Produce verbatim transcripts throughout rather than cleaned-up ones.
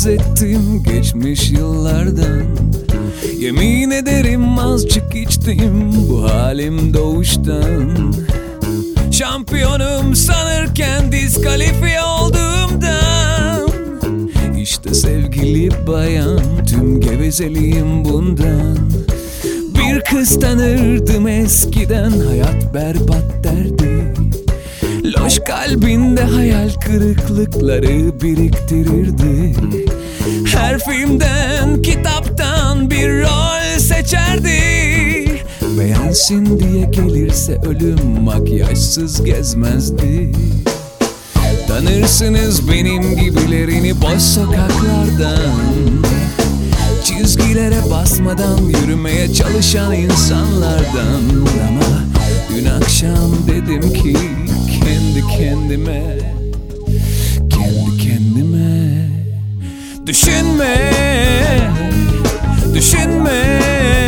ettim geçmiş yıllardan. Yemin ederim azıcık içtim bu halim doğuştan. Şampiyonum sanırken diskalifiye olduğumdan. İşte sevgili bayan, tüm gevezeliğim bundan. Bir kız tanırdım eskiden, hayat berbat derdi. Loş kalbinde hayal kırıklıkları biriktirirdi. Her filmden, kitaptan bir rol seçerdi. Beğensin diye gelirse ölüm makyajsız gezmezdi. Tanırsınız benim gibilerini boş sokaklardan. Çizgilere basmadan yürümeye çalışan insanlardan. Ama dün akşam dedim ki kendi kendime, kendi kendime, düşünme, düşünme.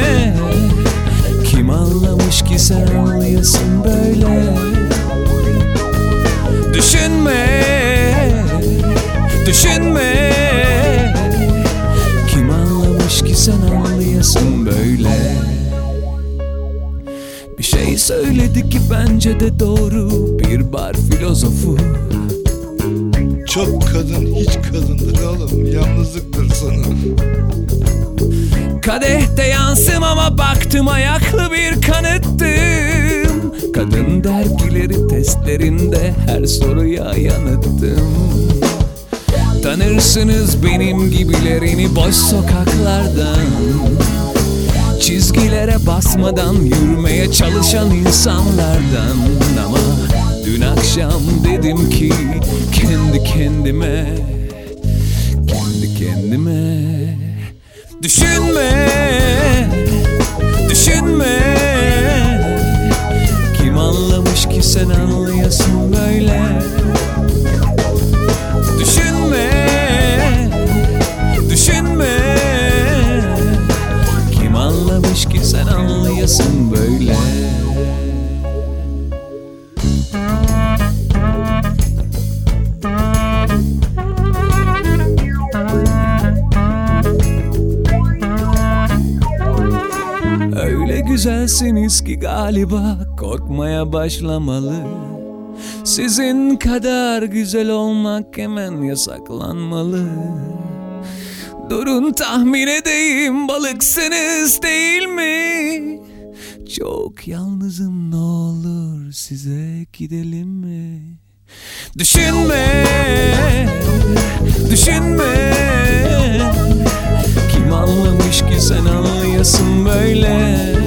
Kim anlamış ki sen anlayasın böyle? Düşünme, düşünme. Kim anlamış ki sen anlayasın böyle? Bir şey söyledi ki bence de doğru, bir bar filozofu. Çok kadın hiç kadındır oğlum, yalnızlıktır sana. Kadehte yansım ama baktım ayaklı bir kanıttım. Kadın dergileri testlerinde her soruya yanıttım. Tanırsınız benim gibilerini boş sokaklardan. Çizgilere basmadan yürümeye çalışan insanlardan. Ama dün akşam dedim ki kendi kendime, kendi kendime, düşünme, düşünme. Kim anlamış ki sen anlayasın böyle? Düşünme, düşünme. Kim anlamış ki sen anlayasın böyle? Öyle güzelsiniz ki galiba korkmaya başlamalı. Sizin kadar güzel olmak hemen yasaklanmalı. Durun tahmin edeyim, balıksınız değil mi? Çok yalnızım, ne olur size gidelim mi? Düşünme, düşünme. Kim anlamış ki sen anlayasın böyle?